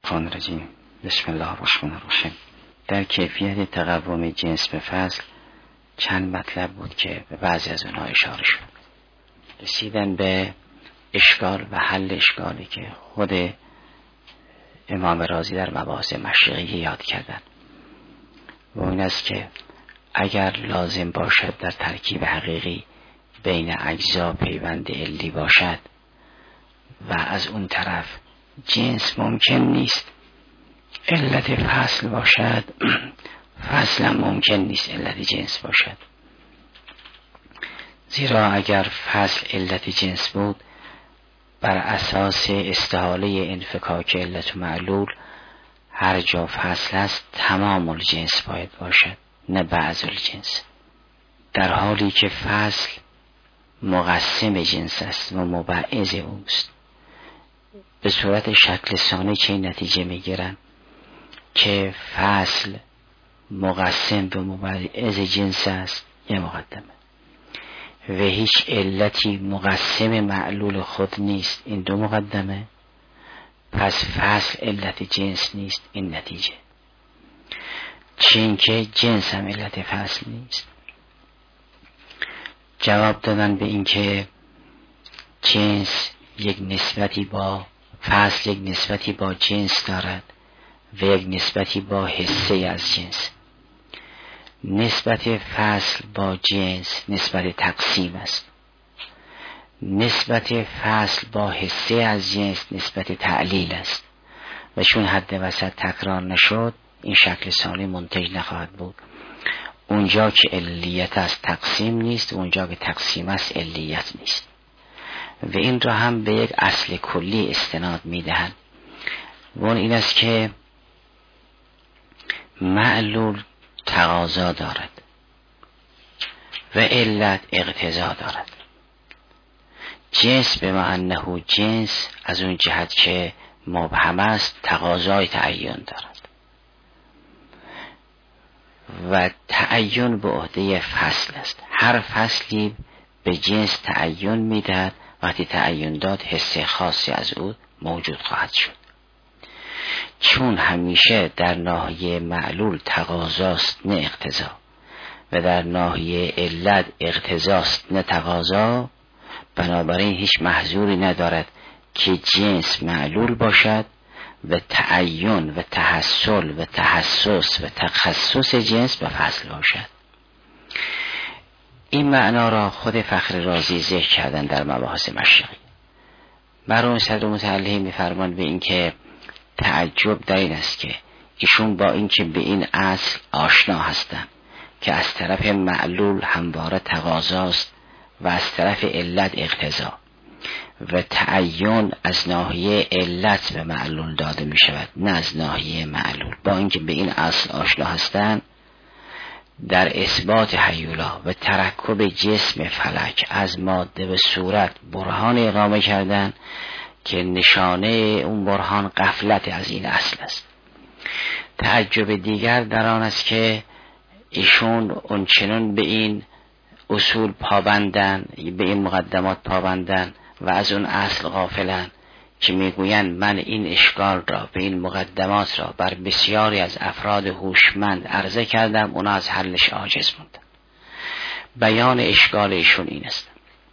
الشیطان الرجیم. بسم الله الرحمن الرحیم. در کیفیت تقوم جنس به فصل چند مطلب بود که به بعضی از اونها اشاره شد. رسیدن به اشکال و حل اشکالی که خود امام رازی در مباحث مشرقی یاد کردن و این است که اگر لازم باشد در ترکیب حقیقی بین اجزا پیوند علی باشد و از اون طرف جنس ممکن نیست علت فصل باشد، فصل هم ممکن نیست علت جنس باشد. زیرا اگر فصل علت جنس بود بر اساس استحاله انفکاک علت و معلول هر جا فصل است تمام الجنس باید باشد نه بعض الجنس، در حالی که فصل مقسم جنس است و مبعض اوست. به صورت شکل ثانی چه نتیجه میگیرن که فصل مقسم به مبعض جنس است یه مقدمه و هیچ علتی مقسم معلول خود نیست، این دو مقدمه. پس فصل علت جنس نیست، این نتیجه. چین که جنس هم علت فصل نیست. جواب دادن به این که جنس یک نسبتی با فصل، یک نسبتی با جنس دارد و یک نسبتی با حصه از جنس. نسبت فصل با جنس نسبت تقسیم است، نسبت فصل با حصه از جنس نسبت تعلیل است و چون حد وسط تکرار نشد این شکل ثانی منتج نخواهد بود. اونجا که علیت است تقسیم نیست، اونجا که تقسیم است علیت نیست و این را هم به یک اصل کلی استناد میدهند و اون این است که معلول تقاضا دارد و علت اقتضا دارد. جنس به معنی جنس از اون جهت که مبهم است تقاضای تعین دارد و تعین به عهده فصل است. هر فصلی به جنس تعین میدهد، وقتی تعین داد حس خاصی از او موجود خواهد شد. چون همیشه در ناحیه معلول تقاضاست نه اقتضا و در ناحیه علت اقتضاست نه تقاضا، بنابراین هیچ محظوری ندارد که جنس معلول باشد و تعین و تحصل و تحسس و تخصص جنس به فصل باشد. این معنا را خود فخر رازی ذکر کردن در مباحث مشرقی. مرحوم صدر متعلی می‌فرمایند به این که تعجب در این است که ایشون با اینکه به این اصل آشنا هستند که از طرف معلول همواره تقاضاست و از طرف علت اقتضا و تعین از ناحیه علت به معلول داده می شود نه از ناحیه معلول، با اینکه به این اصل آشنا هستند در اثبات هیولا و ترکب جسم فلک از ماده به صورت برهان اقامه کردن که نشانه اون برهان غفلت از این اصل است. تعجب دیگر در آن است که ایشون اونچنان به این اصول پابندن، به این مقدمات پابندن و از اون اصل غافلن که میگویند من این اشکال را به این مقدمات را بر بسیاری از افراد هوشمند عرضه کردم، اونا از حلش عاجز موندن. بیان اشکال ایشون این است.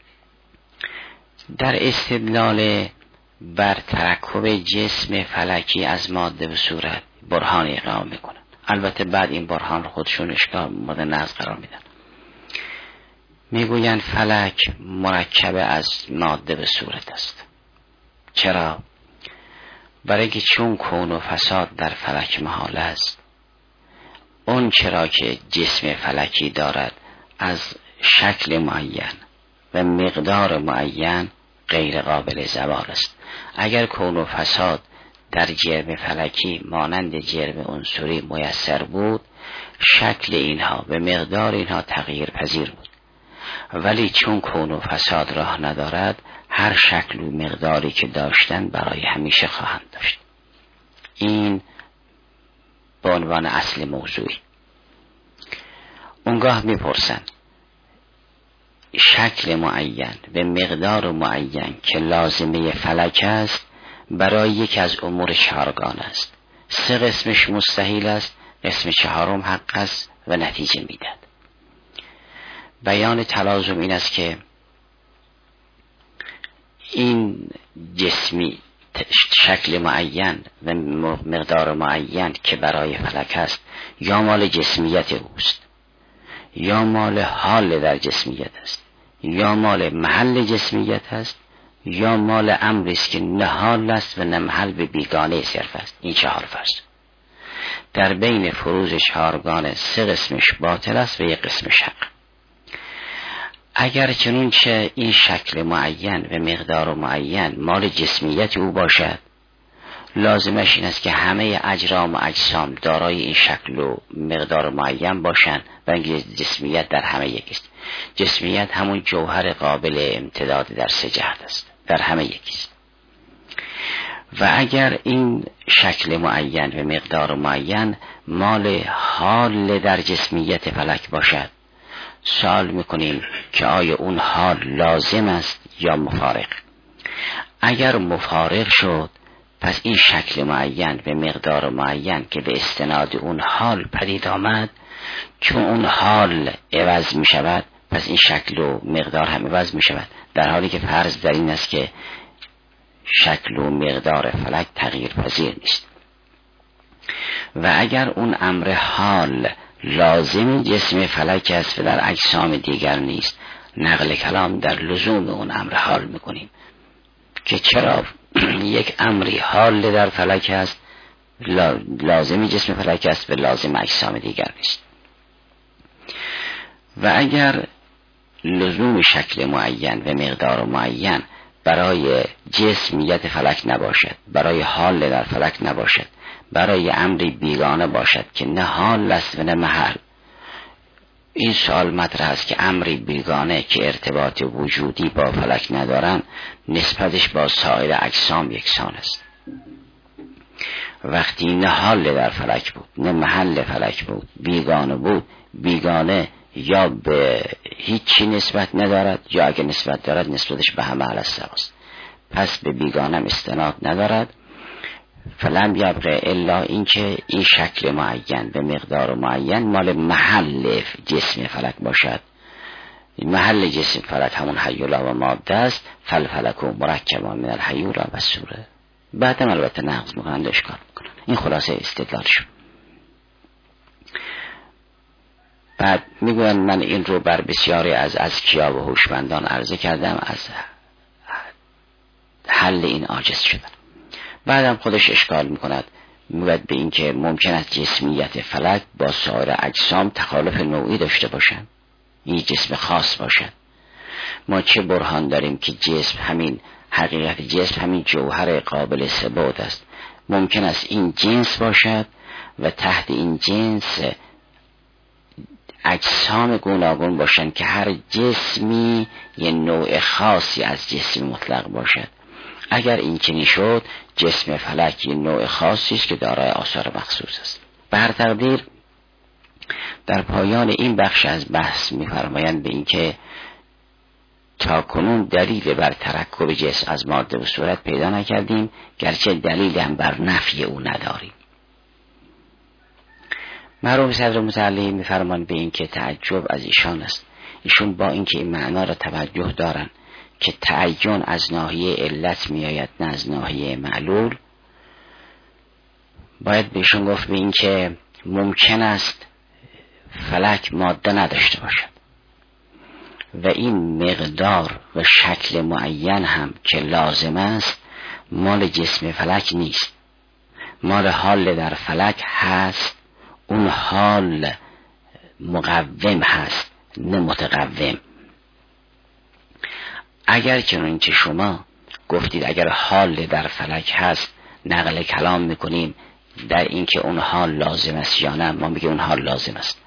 در استدلال بر ترکب جسم فلکی از ماده به صورت برهان اقامه میکنن. البته بعد این برهان خودشون اشکال مورد نقض قرار میدن. میگویند فلک مرکب از ماده به صورت است. چرا؟ برای که چون کون و فساد در فلک محال است، اون چرا که جسم فلکی دارد از شکل معین و مقدار معین غیر قابل زوال است. اگر کون و فساد در جرم فلکی مانند جرم عنصری میسر بود، شکل اینها و مقدار اینها تغییر پذیر بود، ولی چون کون و فساد راه ندارد هر شکل و مقداری که داشتن برای همیشه خواهند داشت. این به عنوان اصل موضوعی. اونگاه میپرسن شکل معین به مقدار معین که لازمه فلک است برای یکی از امور چهارگانه است. 3 قسمش مستحیل است، قسم 4 حق است و نتیجه میدهد. بیان تلازم این است که این جسمی شکل معین و مقدار معین که برای فلک است یا مال جسمیت اوست، یا مال حال در جسمیت است، یا مال محل جسمیت است، یا مال امری است که نه حال است و نه محل به بیگانه صرف است. این 4 فرض. در بین فروض 4گانه 3 قسمش باطل است و 1 قسمش حق. اگر چنانچه این شکل معین و مقدار معین مال جسمیت او باشد، لازمش این است که همه اجرام و اجسام دارای این شکل و مقدار معین باشند و جسمیت در همه یک است. جسمیت همون جوهر قابل امتداد در 3 جهت است، در همه یک است. و اگر این شکل معین و مقدار معین مال حال در جسمیت فلک باشد، سوال میکنیم که آیا اون حال لازم است یا مفارق؟ اگر مفارق شد، پس این شکل معین و مقدار معین که به استناد اون حال پدید آمد، چون اون حال عوض می شود، پس این شکل و مقدار هم عوض می شود، در حالی که فرض در این است که شکل و مقدار فلک تغییر پذیر نیست. و اگر اون امر حال لازم جسم فلک است و در اجسام دیگر نیست، نقل کلام در لزوم اون امر حال میکنیم که چرا یک امری حال در فلک است، لازم جسم فلک است و لازم اجسام دیگر نیست. و اگر لزوم شکل معین و مقدار معین برای جسمیت فلک نباشد، برای حال در فلک نباشد، برای امری بیگانه باشد که نه حال است و نه محل، این سوال مطرح است که امری بیگانه که ارتباط وجودی با فلک ندارن، نسبتش با سایر اجسام یکسان است. وقتی نه حال در فلک بود نه محل فلک بود، بیگانه بود، بیگانه یا به هیچی نسبت ندارد یا اگه نسبت دارد نسبتش به همه است، پس به بیگانه استناد ندارد. فلم یبقى الا اینکه این شکل معین به مقدار معین مال محل جسم فلک باشد. محل جسم فلک همون حیولا و ماده است، فلفلک و مرکبا من الحیولا و سوره. بعدم البته نقض میکنند، اشکال میکنند. این خلاصه استدلالشون. بعد میگویند من این رو بر بسیاری از اذکیا و هوشمندان عرضه کردم، از حل این عاجز شدن. بعدم خودش اشکال میکند، میگوید به این که ممکن است جسمیت فلک با سایر اجسام تخالف نوعی داشته باشند، این جسم خاص باشد. ما چه برهان داریم که جسم همین حقیقت جسم همین جوهر قابل ثبات است؟ ممکن است این جنس باشد و تحت این جنس اجسام گوناگون باشند که هر جسمی یه نوع خاصی از جسم مطلق باشد. اگر این چنین شد، جسم فلک یه نوع خاصی است که دارای آثار مخصوص است. به هر تقدیر در پایان این بخش از بحث می‌فرمایند به اینکه تا کنون دلیل بر ترکب جسم از ماده و صورت پیدا نکردیم، گرچه دلیل هم بر نفی او نداریم. مرحوم صدر متعلی می‌فرمایند به اینکه تعجب از ایشان است. ایشون با اینکه این معنا را توجه دارن که تعین از ناحیه علت میآید نه از ناحیه معلول، باید بهشون گفت به این که ممکن است فلک ماده نداشته باشد و این مقدار و شکل معین هم که لازم است مال جسم فلک نیست، مال حال در فلک هست. اون حال مقوم هست نه متقوم. اگر چنانچه شما گفتید اگر حال در فلک هست، نقل کلام میکنیم در اینکه اون حال لازم است یا نه، ما میگیم اون حال لازم است.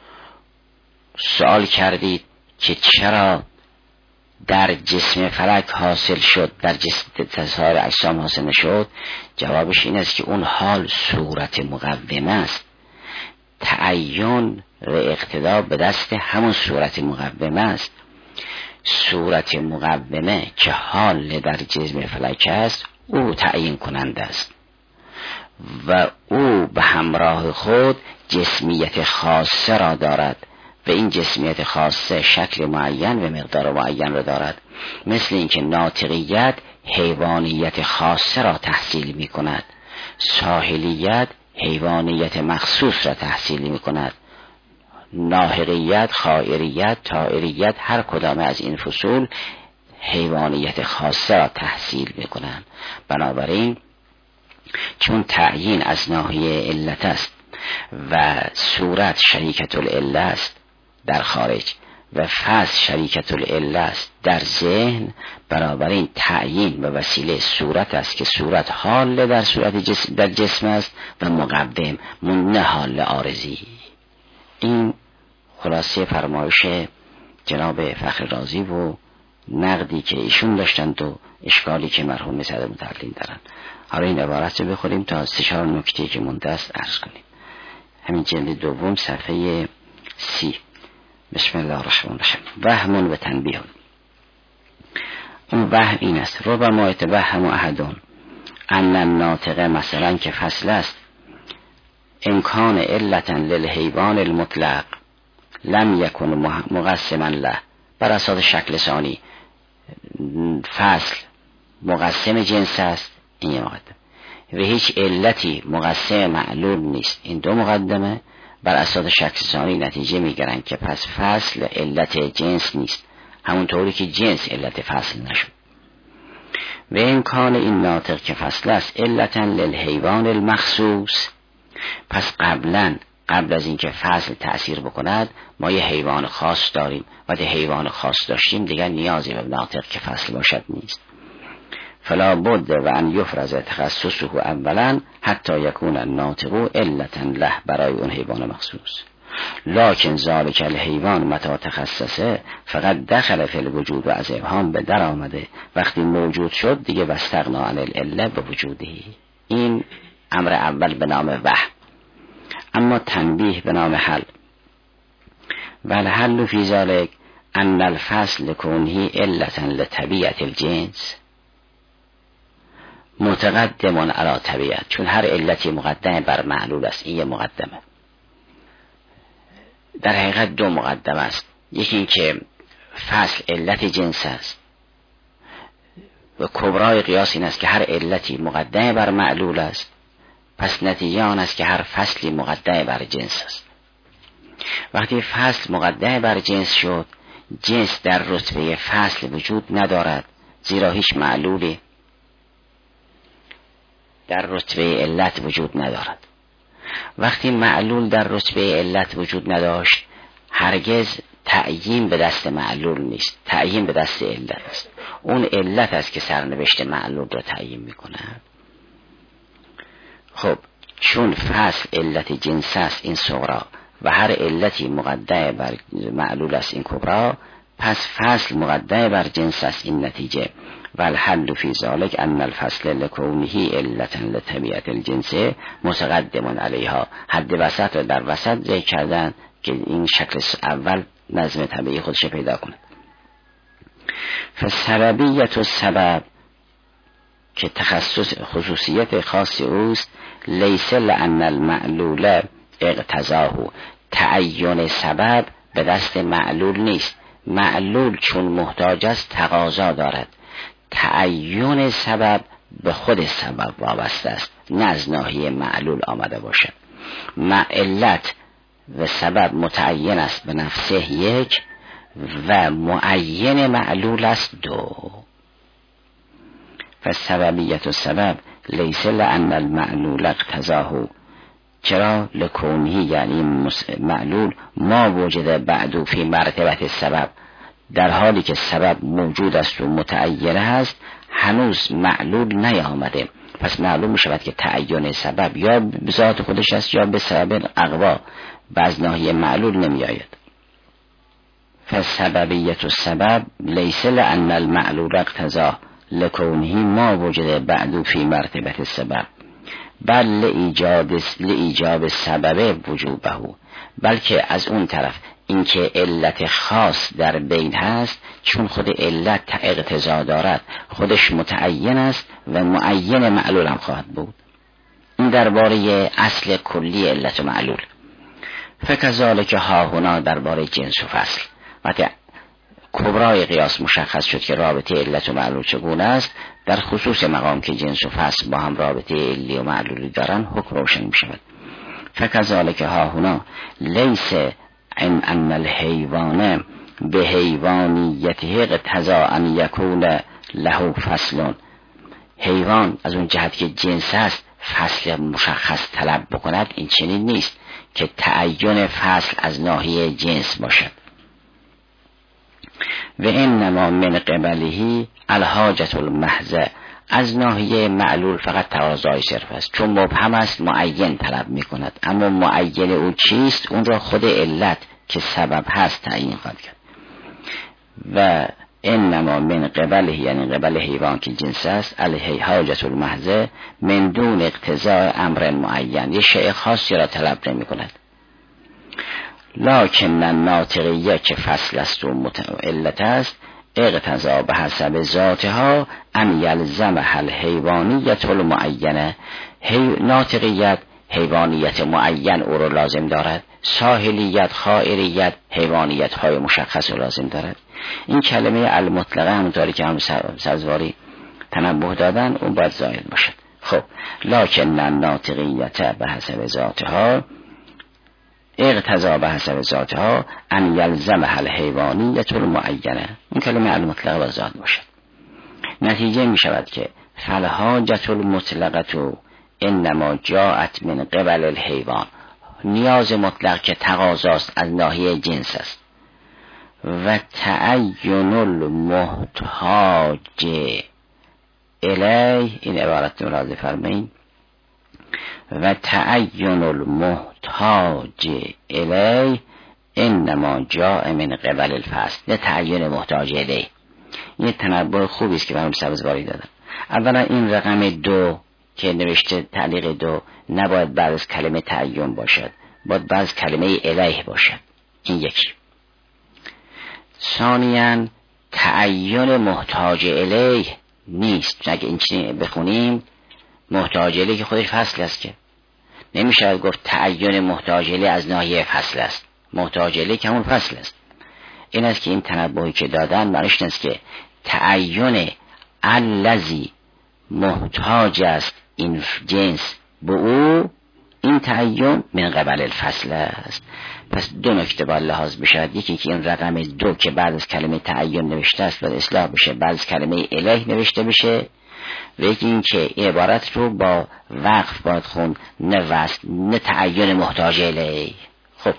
سوال کردید که چرا در جسم فلک حاصل شد، در جسم سایر اجسام حاصل نشد؟ جوابش این است که اون حال صورت مقومه است. تعین و اقتدا به دست همون صورت مقومه است. صورت مقومه که حال در جسم فلک است، او تعیین کننده است و او به همراه خود جسمیت خاصه را دارد و این جسمیت خاصه شکل معین و مقدار معین را دارد، مثل اینکه ناطقیت حیوانیت خاصه را تحصیل می کند، ساحلیت حیوانیت مخصوص را تحصیل می کند، ناحقیت، خائریت، طائریت، هر کدام از این فصول حیوانیت خاصه را تحصیل می کنند. بنابراین چون تعیین از ناحیه علت است و صورت شریکت العله است در خارج و فصل شریکت العله است در ذهن، بنابراین تعیین به وسیله صورت است که صورت حال در صورت در جسم است و مقدم نه حال عارضی. این خلاصه فرمایش جناب فخر رازی و نقدی که ایشون داشتند و اشکالی که مرحوم صدر متعلم دارن. حالا این عبارت رو بخوریم تا 3-4 نکته که مونده است عرض کنیم. همین جلد دوم صفحه 30. بسم الله الرحمن الرحیم. وهم و تنبیه. اون وهم این است: ربما یتوهم احدون ان الناطق مثلا که فصل است امکان علتا للحیوان المطلق لم یکن مقسما له، بر اساس شکل ثانی فصل مقسم جنس است، این یه مقدمه، و هیچ علتی مقسم معلول نیست، این دو مقدمه. بر اساس شکل ثانی نتیجه میگیرن که پس فصل علت جنس نیست، همونطوری که جنس علت فصل نشد. و امکان این ناطق که فصل است علتا للحیوان المخصوص، پس قبل از اینکه فصل تأثیر بکند ما یه حیوان خاص داریم و ده حیوان خاص داشتیم دیگر نیازی به ناطق که فصل باشد نیست. فلا بد و ان یفرز تخصصه اولا حتی یکون الناطق علتا له، برای اون حیوان مخصوص. لکن ذالک الحیوان متى تخصصه فقط دخل فی الوجود و از ابهام به در آمده، وقتی موجود شد دیگه واستغنا عن العله به وجودی. این امر اول به نام وهم. اما تنبیه به نام حل. والحل فی ذلک ان الفصل کونه علتا لطبیعت الجنس متقدم علی طبیعت، چون هر علتی مقدم بر معلول است. این یه مقدمه. در حقیقت دو مقدمه است. یکی این که فصل علت جنس است و کبرای قیاس این است که هر علتی مقدم بر معلول است، پس نتیجه آن است که هر فصلی مقدم بر جنس است. وقتی فصل مقدم بر جنس شد، جنس در رتبه فصل وجود ندارد، زیرا هیچ معلولی در رتبه علت وجود ندارد. وقتی معلول در رتبه علت وجود نداشت، هرگز تعیین به دست معلول نیست، تعیین به دست علت است. اون علت است که سرنوشت معلول را تعیین میکنه. خب چون فصل علت جنس است این صغرا و هر علتی مقدم بر معلول است این کبرا، پس فصل مقدم بر جنس است این نتیجه. والحل فی ذلک ان الفصل لکونه علتا لطبیعت الجنس متقدم علیها. حد وسط را در وسط ذکر کردن که این شکل اول نظم طبیعی خودش پیدا کنه. فسببیت السبب که تخصص خصوصیت خاص اوست، لیس لان المعلول اقتضاه، تعین سبب به دست معلول نیست. معلول چون محتاج است تقاضا دارد، تعین سبب به خود سبب وابسته است، نه از ناحیه معلول آمده باشد. علت و سبب متعین است به نفسه یک و معین معلول است دو. فالسببیت السبب لیس لان المعلول اقتضاه، چرا؟ لکونه یعنی معلول ما وجد بعد فی مرتبت السبب، در حالی که سبب موجود است و متعین است هنوز معلول نیامده. پس معلوم می شود که تعین سبب یا به ذات خودش است یا به سبب اقوا و از ناحیه معلول نمی آید. فالسببیت السبب لیس لان المعلول اقتضاه لکونه ما وجد بعد فی مرتبت السبب بل لایجاب سبب وجوبه، بلکه از اون طرف اینکه علت خاص در بین هست، چون خود علت اقتضا دارد، خودش متعین است و معین معلول هم خواهد بود. این درباره اصل کلی علت و معلول. فکذالک هاهنا درباره جنس و فصل. وقتی کبرای قیاس مشخص شد که رابطه علت و معلول چگونه است، در خصوص مقام که جنس و فصل با هم رابطه علی و معلولی دارن حکم روشن می شود. فکذالک هاهنا لیس ان الحیوان به حیوانیته اقتضا ان یکون له فصل. حیوان از اون جهت که جنس است فصل مشخص طلب بکند، این چنین نیست که تعین فصل از ناحیه جنس باشد. و انما من قبله الحاجت المحضه، از ناحیه معلول فقط تقاضای صرف است، چون مبهم است معین طلب می کند، اما معین او چیست اون را خود علت که سبب هست تعیین خواهد کرد. و انما من قبله، یعنی قبل حیوان که جنس است، الحاجت المحضه من دون اقتضاء امر معین، یه شیء خاصی را طلب نمی کند. لکن الناطقیه که فصل است و علت است، اقتضا به حسب ذاتها ان یلزمها الحیوانیت المعینه. ناطقیت حیوانیت معین او را لازم دارد، ساحلیت خائریت حیوانیت های مشخص را لازم دارد. این کلمه المطلقه همونطوری که هم سبزواری تنبه دادن اون باید زائد باشد. خب لکن الناطقیت به حسب ذاتها اقتضا به حسب ذاتها ان یلزمها الحیوانیت المعینه. این کلمه المطلقه باید زائد باشد. نتیجه می شود که فالحاجت المطلقه انما جاءت من قبل الحیوان، نیاز مطلق که تقاضاست از ناحیه جنس است. و تعین المحتاج الیه، این عبارت ملاحظه فرمایید، و تعین المحتاج الیه انما جاء من قبل الفصل. نه تعین محتاج الیه. این تنبه خوبی است که برام سبزواری دادم. اولا این رقم 2 که نوشته تعلیق 2 نباید بعد از کلمه تعین باشد، باید بعد از کلمه الیه باشد. این یکی. ثانیاً تعین محتاج الیه نیست. اگه این چیزی بخونیم محتاج الیه که خودش فصل است، که نمیشه گفت تعین محتاج الیه از ناحیه فصل است. محتاج الیه که همون فصل است. این است که این تنبهی که دادن معنیش است که تعین الذی محتاج است این جنس به او، این تعین من قبل الفصل است. پس دو نکته باید لحاظ بشود. یکی که این رقم 2 که بعد از کلمه تعین نوشته است باید اصلاح بشه، بعد از کلمه الیه نوشته بشه. و یکی این که این عبارت رو با وقف باید خون، نه وصل، نه تعین محتاج الیه. خب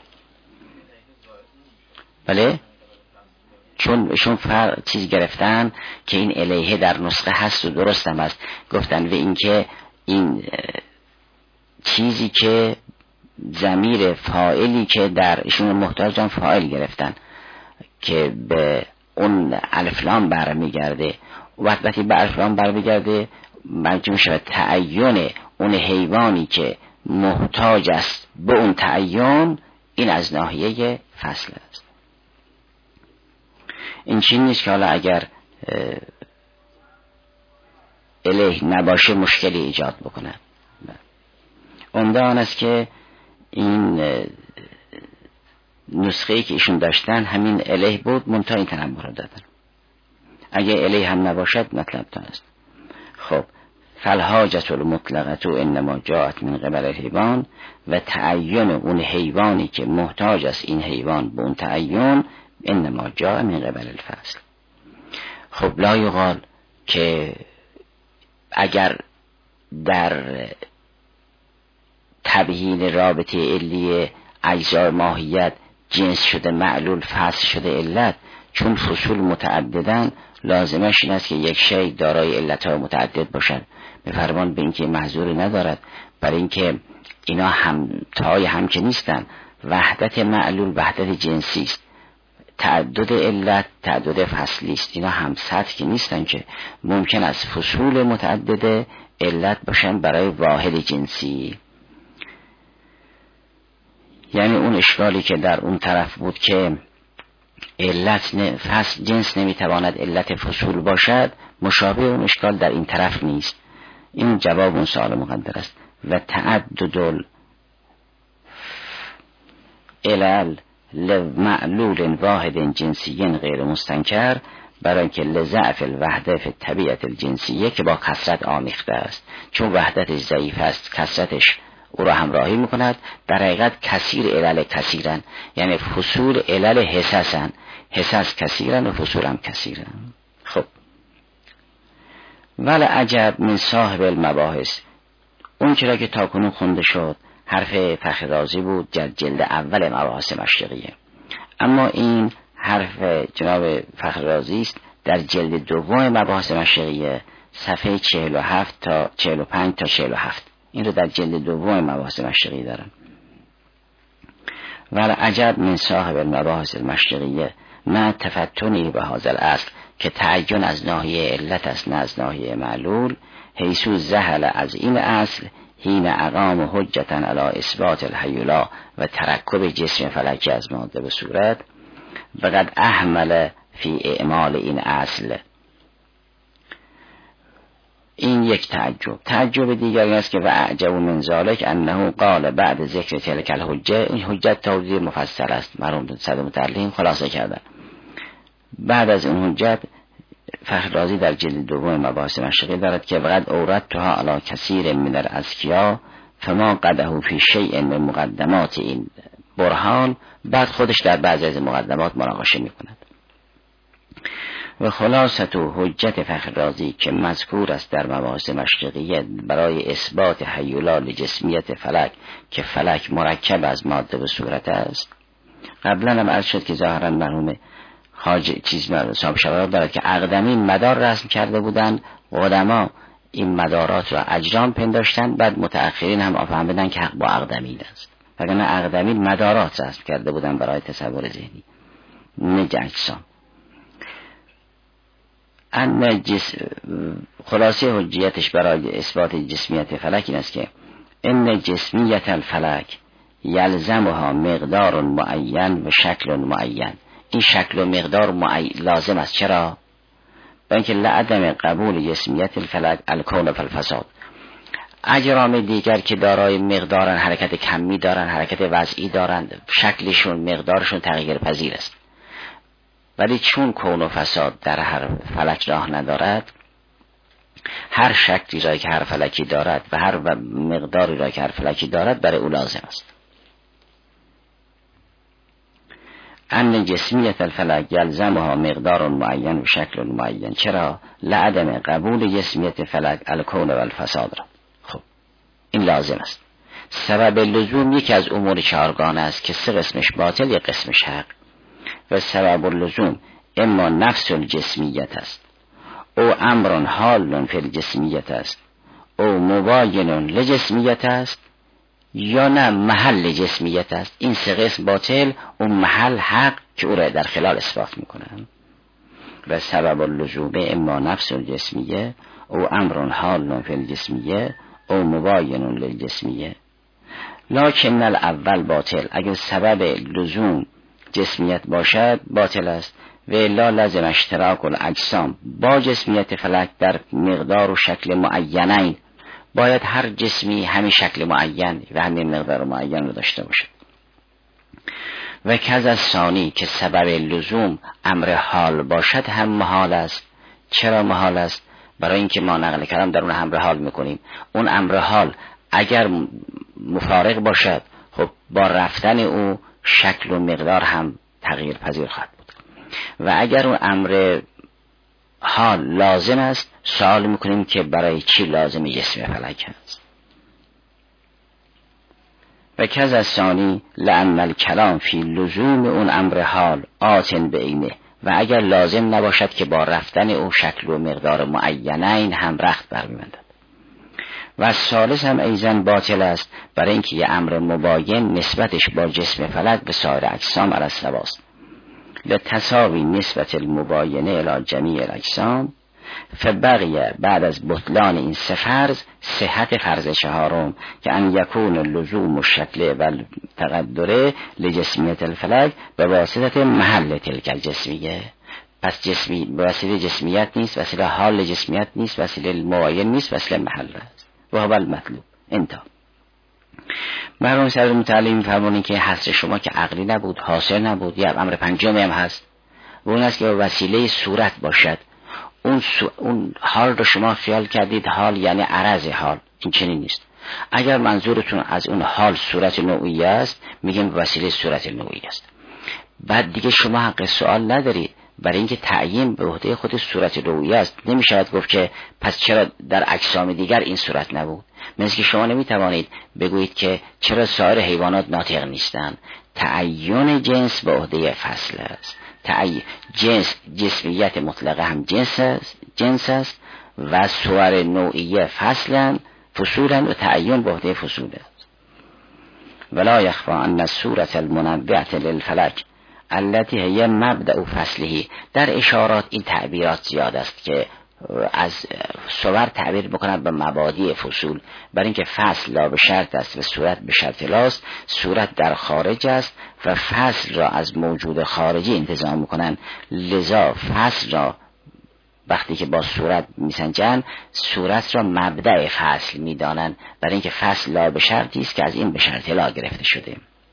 بله، چون چیز گرفتن که این الیه در نسخه هست و درست هم هست، گفتن و این که این چیزی که ضمیر فاعلی که در ایشون محتاج فاعل گرفتن که به اون الف لام برمیگرده، وقتی به الف لام برمیگرده معنی میشه تعین اون حیوانی که محتاج است به اون تعین، این از ناحیه فصل است. این چیز نیست که حالا اگر الیه نباشه مشکلی ایجاد بکنه. عمده آن است که این نسخه‌ای که ایشون داشتن همین الیه بود، منتها این تنبه رو دادن. اگه الیه هم نباشد مطلب تا است. خب فالحاجت المطلقه انما جاءت من قبل الحیوان و تعین اون حیوانی که محتاج است این حیوان به اون تعین انما جاء من قبل الفصل. خب لا یقال که اگر در تبیین رابطه علی اجزای ماهیت جنس شده معلول، فصل شده علت، چون فصول متعددن لازمش این است که یک شی دارای علتهای متعدد باشد. به فرمان به اینکه محظوری ندارد، برای اینکه اینا همتای هم که نیستن. وحدت معلول وحدت جنسی است، تعدد علت تعدد فصلی است. اینا هم سطح که نیستن که ممکن است فصول متعدد علت باشن برای واحد جنسی. یعنی اون اشکالی که در اون طرف بود که علت جنس نمیتواند علت فصول باشد، مشابه اون اشکال در این طرف نیست. این جواب اون سوال مقدر است. و تعدد العلل لمعلول واحد جنسی غیر مستنکر، برای که لضعف الوحده فی طبیعت الجنسیه که با کثرت آمیخته است، چون وحدتش ضعیف است کثرتش او را همراهی میکند. در حقیقت کثیر علل کثیرن، یعنی فصول علل حسسن، حسس کثیرن و فصول هم کثیرن. خب ولی عجب من صاحب المباحث، اون چرا که تاکنون خونده شد حرف فخر رازی بود در جلد اول مباحث مشرقیه، اما این حرف جناب فخر رازی است در جلد دوم مباحث مشرقیه، صفحه 47 تا 45 تا 47. این رو در جلد دوم مباحث مشرقی دارن. ولی عجب من صاحب المباحث المشرقیه ما تفتنی به هذا الاصل، که تعین از ناحیه علت است نه از ناحیه معلول، حیثو زهل از این اصل حین اقام حجتا علی اثبات الحیولا و ترکب جسم فلکی از ماده به صورت، وقد احمل فی اعمال این اصل. این یک تعجب دیگری است که و اعجب من ذلک انه قال بعد ذکر تلک الحجه، این حجت توضیح مفصل است، مرحوم صدر متعلم خلاصه کردن. بعد از این حجت فخر رازی در جلد دوم مباحث مشرقی دارد که وقد اوردتها علی کثیر من الاذکیا فما قده فی شیء من مقدمات این برهان، بعد خودش در بعضی از مقدمات مناقشه میکند. و خلاصت و حجت فخر رازی که مذکور است در مباحث مشرقیه برای اثبات حیولا لجسمیت فلک، که فلک مرکب از ماده به صورت است. قبلا هم عرض شد که ظاهرا مرحوم صاحب شباب دارد که اقدمین مدار رسم کرده بودند، قدما این مدارات را اجرام پنداشتند، بعد متأخرین هم فهمیدن که حق با اقدمین است، وگرنه اقدمین مدارات رسم کرده بودند برای تصور ذهنی نه اجسام. خلاصه حجیتش برای اثبات جسمیت فلک این است که ان جسمیت الفلک یلزمها مقدار معین و شکل معین. این شکل و مقدار لازم است. چرا؟ برای اینکه لعدم قبول جسمیت الفلک الکون فالفساد. اجرام دیگر که دارای مقدارن، حرکت کمی دارن، حرکت وضعی دارن، شکلشون مقدارشون تغییر پذیر است، ولی چون کون و فساد در هر فلک راه ندارد، هر شکلی را که هر فلکی دارد و هر مقداری را که هر فلکی دارد برای او لازم است. ان جسمیت الفلک یلزمها مقدار معین و شکل معین. چرا؟ لعدم قبول جسمیت فلک الکون و الفساد را. خب این لازم است. سبب لزوم یکی از امور چهارگانه است که سه قسمش باطل یک قسمش حق. و سبب اللزوم اما نفس الجسمیت است، او امرون حالون فی الجسمیت است، او مباینون لجسمیت است، یا نه محل جسمیت است. این سه قسم باطل، اون محل حق که او را در خلال اثبات میکنن. و سبب اللزوم اما نفس الجسمیه او امرون حالون فی الجسمیه او مباینون للجسمیه. لکن الاول باطل، اگر سبب لزوم جسمیت باشد باطل است. و الا لازم اشتراک الاجسام با جسمیت فلک در مقدار و شکل معینین، باید هر جسمی همین شکل معین و همین مقدار معین رو داشته باشد. و کز از ثانی که سبب لزوم امر حال باشد هم محال است. چرا محال است؟ برای اینکه ما نقل کلام در اون امر حال میکنیم. اون امر حال اگر مفارق باشد، خب با رفتن او شکل و مقدار هم تغییر پذیر خواهد بود. و اگر اون امر حال لازم است، سوال میکنیم که برای چی لازم جسم فلک است. و کز از ثانی لأن الکلام فی لزوم اون امر حال آتن بعینه، و اگر لازم نباشد که با رفتن او شکل و مقدار معینین هم رخت برمی‌بندد. و ثالث هم ایزن باطل است، برای اینکه یه امر مباین نسبتش با جسم فلک به سایر اجسام علی السواست. لتساوی نسبت المباینه الی جمیع الاجسام، فبقی بعد از بطلان این سه فرض صحت فرض چهارم که ان یکون لزوم الشکل و تقدره لجسمیت الفلک به واسطه محل تلک الجسمیه. پس وسیله جسمیت نیست، وسیله حال جسمیت نیست، وسیله معین نیست، وسیله محل است و هو المطلوب. انتها مرحوم صدر متعلی می‌فرمایند که حصر شما که عقلی نبود، حاصل نبود، یا امر پنجمی هم هست و اون است که وسیله صورت باشد. اون حال رو شما خیال کردید حال یعنی عرض حال، این چنین نیست. اگر منظورتون از اون حال صورت نوعی است میگیم وسیله صورت نوعی است. بعد دیگه شما حق سوال ندارید، برای اینکه تعیین به عهده خود صورت نوعی است. نمیشود گفت که پس چرا در اجسام دیگر این صورت نبود. مثل که شما نمیتوانید بگویید که چرا سایر حیوانات ناطق نیستند. تعیین جنس به عهده فصل است. جسمیت مطلقه هم جنس است و صور نوعیه فصولا و تعیین به عهده فصول است. ولا یخفی ان الصورة المنبعة للفلک التي هي مبدأ فصله. در اشارات این تعبیرات زیاد است که از صور تعبیر بکنند به مبادی فصول، برای اینکه فصل لا به شرط است و صورت به شرط لاست. صورت در خارج است و فصل را از موجود خارجی انتزاع میکنند، لذا فصل را وقتی که با صورت میسنجن صورت را مبدأ فصل میدانند، برای اینکه فصل لا به شرطی است که از این به شرط لا گرفته شده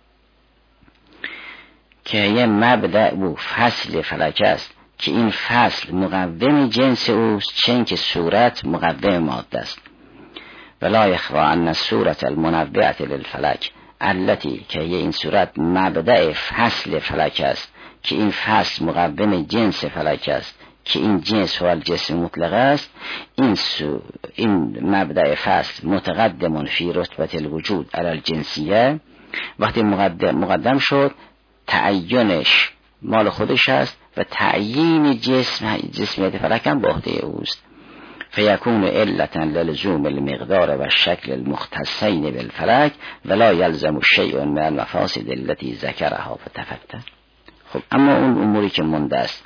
که یه مبدأ او فصل فلک است که این فصل مقوم جنس اوست، چون که صورت مقوم ماده است. ولا یخفی ان الصورة المنبعة للفلک التي که این صورت مبدأ فصل فلک است که این فصل مقوم جنس فلک است که این جنس هو الجسم مطلق است. این مبدأ فصل متقدم فی رتبة الوجود علی الجنسیه. وقتی مقدم شد تعیینش مال خودش است و تعیین جسمیت فلک هم به عهده اوست. فیکون علتا للزوم المقدار و شکل المختصین بالفلک ولا یلزم شیء من المفاسد التي ذکرها فتفته. خب اما اون اموری که مونده است،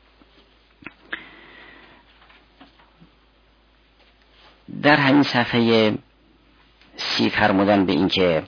در همین صفحه 30 فرمودن به این که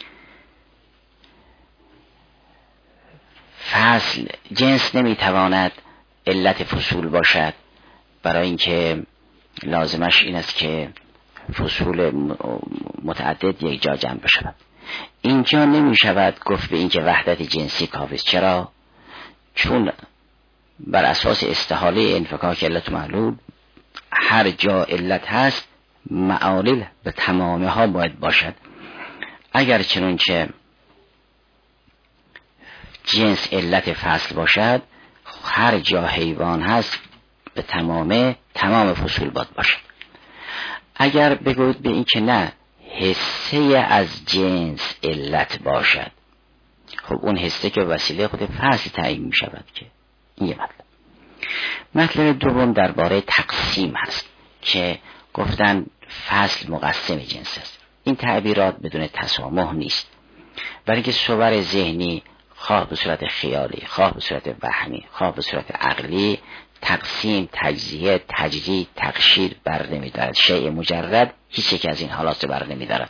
فصل جنس نمیتواند علت فصول باشد، برای اینکه لازمش این است که فصول متعدد یک جا جمع بشود. اینجا نمیشود گفت به اینکه وحدت جنسی کافی است. چرا؟ چون بر اساس استحاله انفکاک علت معلول هر جا علت هست معالل به تمامه ها باید باشد. اگر چنانچه جنس علت فصل باشد، هر جا حیوان هست به تمام فصول باید باشد. اگر بگوید به این که نه حصه از جنس علت باشد، خب اون حصه که وسیله خود فصل تعیین می شود که این یه مطلب. مطلب دوم درباره تقسیم هست که گفتن فصل مقسم جنس است. این تعبیرات بدون تسامح نیست، برای که صور ذهنی خواه به صورت خیالی، خواه به صورت وهمی، خواه به صورت عقلی، تقسیم، تجزیه، تجزیه، تقشیر بر نمی‌دارد. شیء مجرد هیچ یک از این حالات بر نمی‌دارد.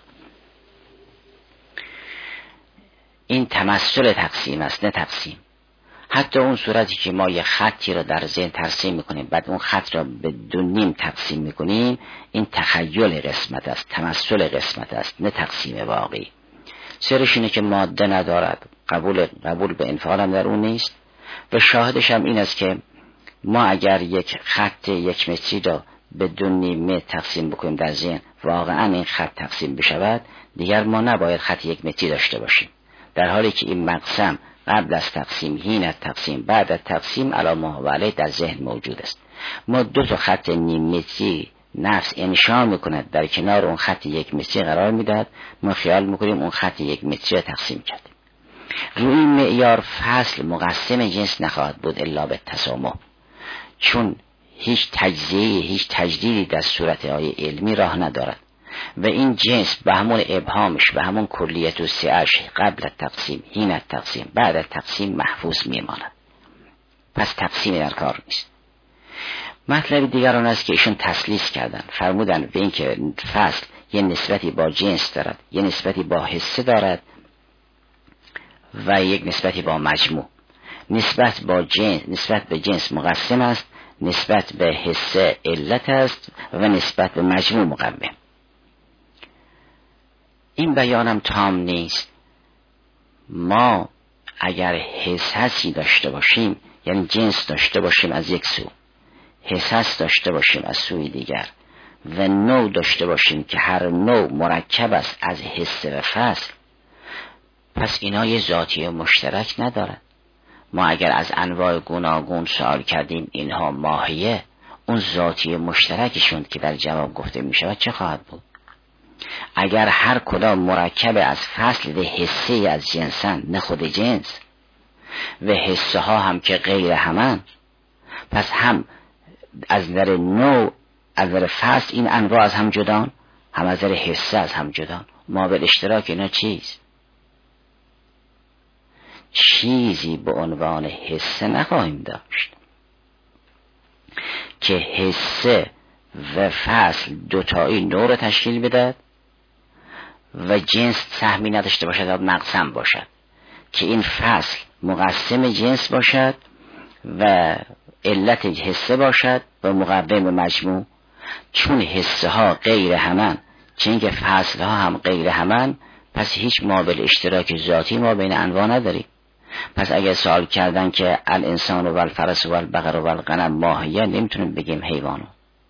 این تمثل تقسیم است، نه تقسیم. حتی اون صورتی که ما یه خطی را در ذهن ترسیم میکنیم بعد اون خط را به دو نیم تقسیم میکنیم، این تخیل قسمت است، تمثل قسمت است، نه تقسیم واقعی. سرش اینه که ماده ندارد، قبول به انفعال هم در اون نیست. و شاهدش هم این است که ما اگر یک خط 1 متری را به 2 نیم متر تقسیم بکنیم در ذهن، واقعا این خط تقسیم بشود، دیگر ما نباید خط 1 متری داشته باشیم، در حالی که این مقسم قبل از تقسیم، حین از تقسیم، بعد از تقسیم علی ما هو علیه در ذهن موجود است. ما 2 تا خط نیم متری نفس انشا میکند در کنار اون خط 1 متری قرار میدهد، ما خیال میکنیم اون خط 1 متری تقسیم کردیم. روی این معیار فصل مقسم جنس نخواهد بود الا به تسامح، چون هیچ تجزیه، هیچ تجدیدی در صورت های علمی راه ندارد و این جنس به همون ابهامش، به همون کلیت و سعه‌اش قبل تقسیم، حین تقسیم، بعد تقسیم محفوظ میماند. پس تقسیم در کار نیست. مطلب دیگر آن است که ایشون تسلیث کردن، فرمودن به این که فصل یه نسبتی با جنس دارد، یه نسبتی با حصه دارد و یک نسبتی با مجموع. نسبت به جنس مقسم است، نسبت به حصه علت است و نسبت به مجموع مقوم. این بیانم تام نیست. ما اگر حصصی داشته باشیم، یعنی جنس داشته باشیم از یک سو، حصص داشته باشیم از سوی دیگر و نوع داشته باشیم که هر نوع مرکب است از حصه و فصل، پس اینا یه ذاتی مشترک ندارن. ما اگر از انواع گوناگون سوال کردیم اینها ماهیه، اون ذاتی مشترکشون که در جواب گفته می شود چه خواهد بود؟ اگر هر کدام مرکب از فصل و حصه از جنسن، نه خود جنس، و حصه ها هم که غیر همان، پس هم از نظر نوع، از نظر فصل این انواع از هم جدان، هم از نظر حصه از هم جدان. ما به اشتراک اینا چیزی به عنوان حصه نخواهیم داشت که حصه و فصل دوتایی نوع را تشکیل بدهد و جنس سهمی نداشته باشد و مقسم باشد، که این فصل مقسم جنس باشد و علت حصه باشد و مقوم مجموع. چون حصه ها غیر همان، چون که فصل ها هم غیر همان، پس هیچ مابل اشتراک ذاتی ما بین انواع نداریم. پس اگر سوال کردن که الانسان و الفرس و البقر و الغنم ماهیه، نمیتونیم بگیم حیوانو.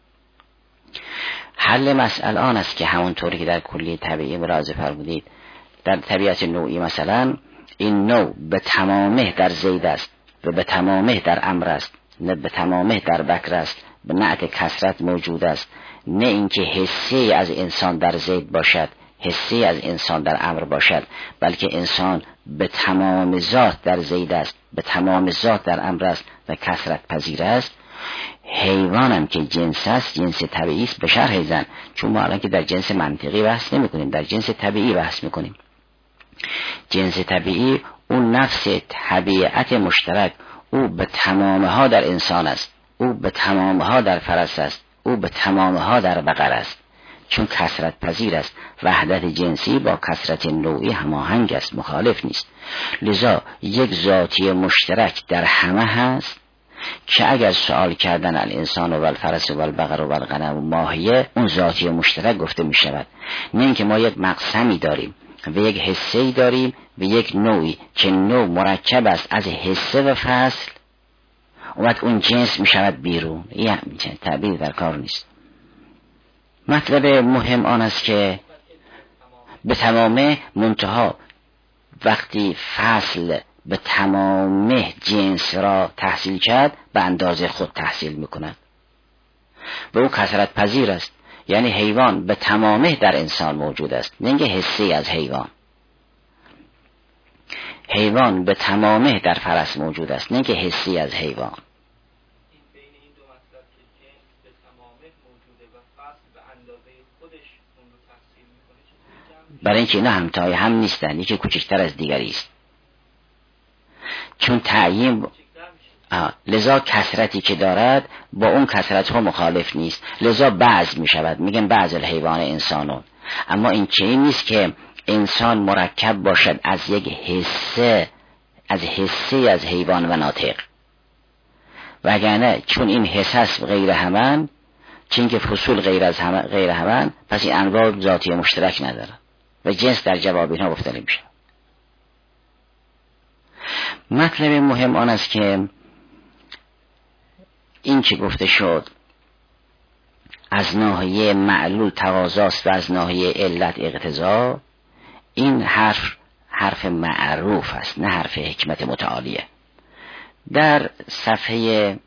حل مسئله آن است که همونطوری که در کلی طبیعی ملاحظه فرمودید، در طبیعت نوعی مثلا این نوع به تمامه در زید است و به تمامه در امر است، نه به تمامه در بکر است، به نعت کثرت موجود است، نه اینکه حسی از انسان در زید باشد، حسی از انسان در امر باشد، بلکه انسان به تمام ذات در زید است، به تمام ذات در امر است و کثرت پذیر است. حیوانم که جنس است، جنس طبیعی است به شرح زن، چون ما الان که در جنس منطقی بحث نمی کنیم، در جنس طبیعی بحث می کنیم. جنس طبیعی اون نفس طبیعت مشترک، او به تمامه ها در انسان است، او به تمامه ها در فرس است، او به تمامه ها در بقر است، چون کثرت پذیر است. وحدت جنسی با کثرت نوعی هماهنگ است، مخالف نیست. لذا یک ذاتی مشترک در همه هست که اگر سوال کردن الانسان و الفرس و البقر و الغنم و ماهیه، اون ذاتی مشترک گفته می شود، نه اینکه ما یک مقسمی داریم و یک حصه‌ای داریم و یک نوعی که نوع مرکب است از حصه و فصل، اومد اون جنس می شود بیرون. یعنی تعبیر در کار نیست. مطلب مهم آن است که به تمامه منتها وقتی فصل به تمامه جنس را تحصیل کرد، به اندازه خود تحصیل میکند و او کثرت پذیر است. یعنی حیوان به تمامه در انسان موجود است، نه اینکه حسی از حیوان. حیوان به تمامه در فرس موجود است، نه اینکه حسی از حیوان. برای اینکه اینا همتای هم نیستن، یکی کوچکتر از دیگری است. چون تعیین لذا کثرتی که دارد با اون کثرت ها مخالف نیست، لذا بعض می شود، میگن بعض الحیوان انسانون. اما این چیزی نیست که انسان مرکب باشد از یک حصه، از حیوان و ناطق. وگرنه چون این حصص غیر همان، چون که فصول غیر همان، پس این انواع ذاتی مشترک نداره و جنس در جواب اینها گفته نمیشه. مطلب مهم آن است که این که گفته شد از ناحیه معلول تقاضاست و از ناحیه علت اقتضا، این حرف معروف است، نه حرف حکمت متعالیه. در صفحه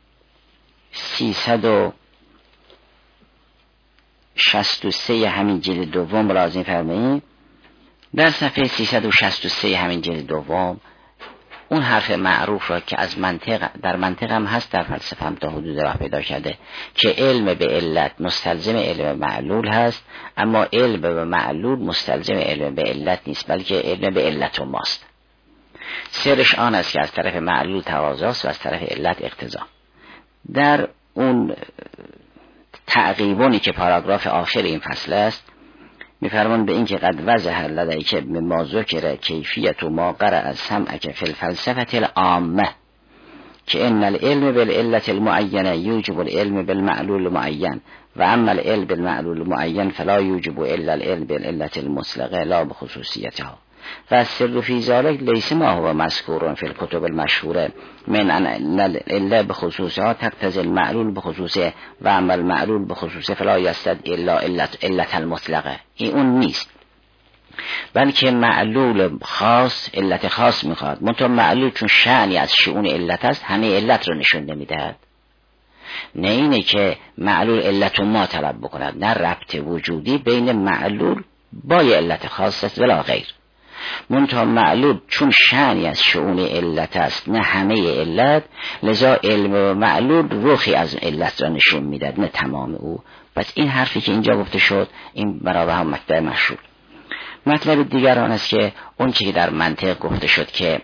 363 همین جلد دوم ملاحظه فرمایید، در صفحه 363 همین جلد دوم اون حرف معروف را که از منطق، در منطق هم هست، در فلسفه هم تا حدود راه پیدا کرده، که علم به علت مستلزم علم معلول هست، اما علم به معلول مستلزم علم به علت نیست، بلکه علم به علت و ماست. سرش آن است که از طرف معلول تقاضاست و از طرف علت اقتضا. در اون تعقیبونی که پاراگراف آخر این فصل است میفرمان به این که قد وضح لدیک بما ذکر کیفیت و ما قرأ از سمعک فی الفلسفه العامه که ان العلم بالعلت المعینه یوجب العلم بالمعلول المعین و اما العلم بالمعلول المعین فلا یوجب الا العلم بالعلت المطلقه لا بخصوصیتها و السر فی ذلک لیس ما هو مذکور فی الکتب المشهوره من ان العله بخصوصها تقتضی المعلول بخصوصه و اما المعلول بخصوصه فلا یستدعی الا علت المطلقه. این اون نیست، بلکه معلول خاص علت خاص میخواد. منتها معلول چون شأنی از شؤون علت است همه علت رو نشون نمیدهد. نه اینه که معلول علت ما طلب بکند، نه ربط وجودی بین معلول با علت خاص است ولا غیر. منتها معلول چون شأنی از شؤون علت است نه همه علت، لذا علم و معلول روخی از علت را نشون میدهد نه تمام او. پس این حرفی که اینجا گفته شد این برای هم مطلب مشهور. مطلب دیگر آن است که اون چیزی در منطق گفته شد که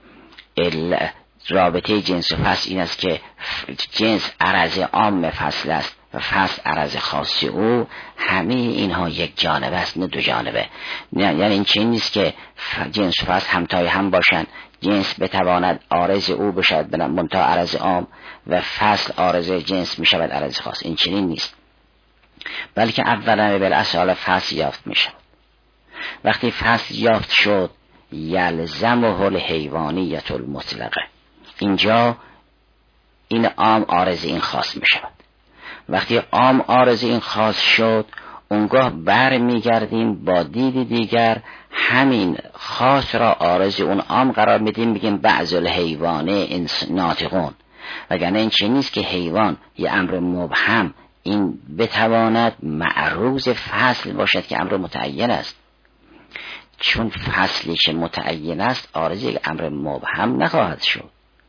رابطه جنس و فصل این است که جنس عرض عام فصل است و فصل عرض خاصی او، همه اینها یک جانبه است نه دو جانبه. یعنی این چیز نیست که جنس و فصل همتای هم باشند، جنس بتواند عارض او بشود منتها عرض عام و فصل عارض جنس می شود عرض خاص. این چنین نیست، بلکه اولا بالاصل فصل یافت می شود. وقتی فصل یافت شد یلزمه الحیوانیت المطلقه، اینجا این عام عارض این خاص می شود. وقتی عام عارض این خاص شد اونگاه بر می گردیم با دید دیگر همین خاص را عارض اون عام قرار میدیم، بگیم بعض الحیوانه ناطقون. وگرنه این چه نیست که حیوان یه امر مبهم این بتواند معروض فصل باشد که امر متعین است. چون فصلی که متعین است عارض یک امر مبهم نخواهد شد.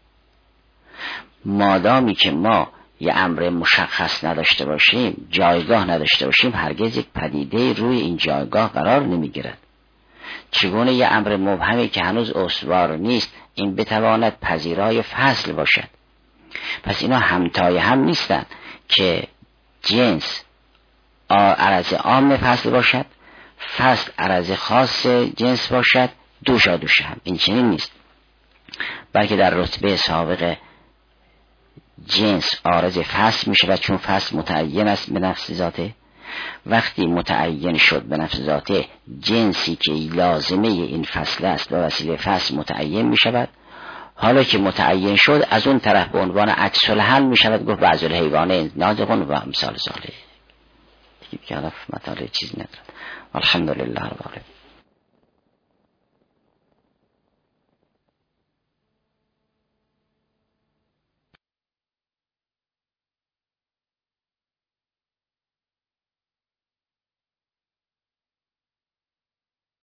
مادامی که ما یه امر مشخص نداشته باشیم، جایگاه نداشته باشیم، هرگز یک پدیده روی این جایگاه قرار نمیگیرد. چگونه یه امر مبهمی که هنوز استوار نیست این بتواند پذیرای فصل باشد؟ پس اینا همتای هم نیستن که جنس عرض عام فصل باشد، فصل عرض خاص جنس باشد، دوشا دوش هم. این چنین نیست، بلکه در رتبه سابق جنس عارض فصل میشه و چون فصل متعین است به نفس ذاته، وقتی متعین شد به نفس ذاته جنسی که لازمه این فصل است و وسیله فصل متعین میشود. حالا که متعین شد از اون طرف به عنوان عکس الحل میشود گفت بعض الحیوانه ناطقون و امثال ذالک. دیگه مطالعه چیز ندارد. الحمدلله رب العالمین.